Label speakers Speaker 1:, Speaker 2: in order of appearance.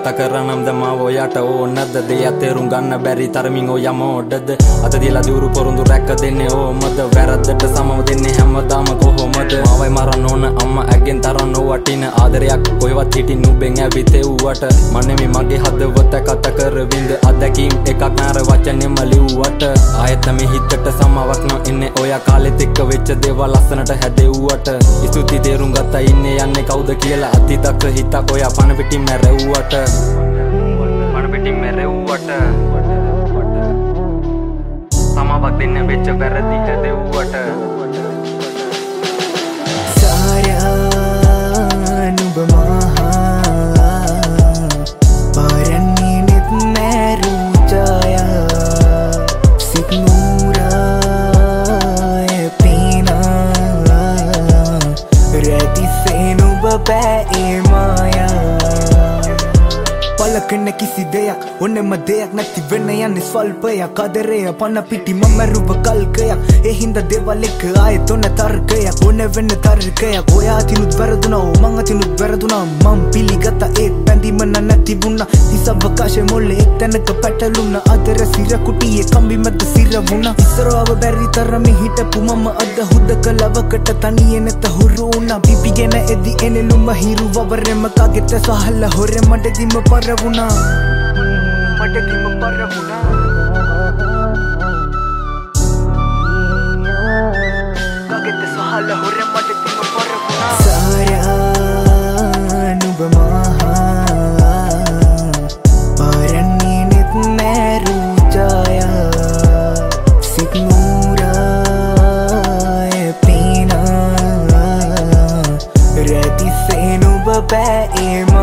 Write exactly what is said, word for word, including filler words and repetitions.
Speaker 1: කතා කරනම් ද මාව ඔයාට ඕනද දෙයක් තේරුම් ගන්න බැරි තරමින් ඔයා මොඩද අත දීලා දියුරු පොරොන්දු රැක්ක දෙන්නේ ඕමද වැරද්දට සමව දෙන්නේ හැමදාම කොහොමද මාවයි මරන්න ඕන අම්මා ඇගෙන් තරන්න වටින ආදරයක් කොහෙවත් හිටින් නුඹෙන් ඇවිතෙව්වට මන්නේ මගේ හදවත කතා කරවින්ද අත්දැකීම් එකක් නාර වචනෙම ලිව්වට ආයෙත් මේ හිතට සමාවක් නම් එන්නේ ඔයා කාලෙත් එක්ක වෙච්ච දේවල් ලස්සනට හැදෙව්වට ස්තුති තේරුම් ගත්තා ඉන්නේ යන්නේ කවුද කියලා අතීතක හිතක් ඔයා පණ පිටින් මැරෙව්වට පණ පිටින් මැරෙව්වට සමාවක් දෙන්න වෙච්ච වැරදි හැදෙව්වට
Speaker 2: සාරා නුඹ මහා පාරන්නේ නෙත් මැරුචාය සිත් නූරාය පීනා රැතිසේ නුඹ බෑ මායා පලකන කිසි දෙයක් ඔන්නෙම දෙයක් නැති වෙන්න යන්නේ ස්වල්පයක් ආදරය පන පිටි මම රුව කල්කයක් ඒ හින්දා දේවල් එක ආයෙත් ඔන්න තර්කයක් ඔන්න වෙන්න තර්කයක් ඔයා අතිනුත් වැරදුනා මං අතිනුත් වැරදුනා මං පිළිගත්තා ඒත් බැඳීම නැති වුණා තිසවකාශය මොල්ලේ එක් තැනක පැටලුණා ආදර සිර කුටියේ කම්බි මැද සිර වුණා ඉස්සරව බැරි තරම හිටපු මම අද හුදකලවකට තනියේ නැත හුරු වුණා පිපිගෙන එදි එනෙලුම හිරු වවරෙම කාගෙත් සහල හොරෙ මඩදිම පරවුණා මඩදිම පරවුණා කාගෙත් සහල හොරෙ මඩදිම පරවුණා සාරා නුඹ මහා පාරන්නේ නෙත් මැරුචාය සිත් නූරාය පීනා රැතිසේ නුඹ බෑ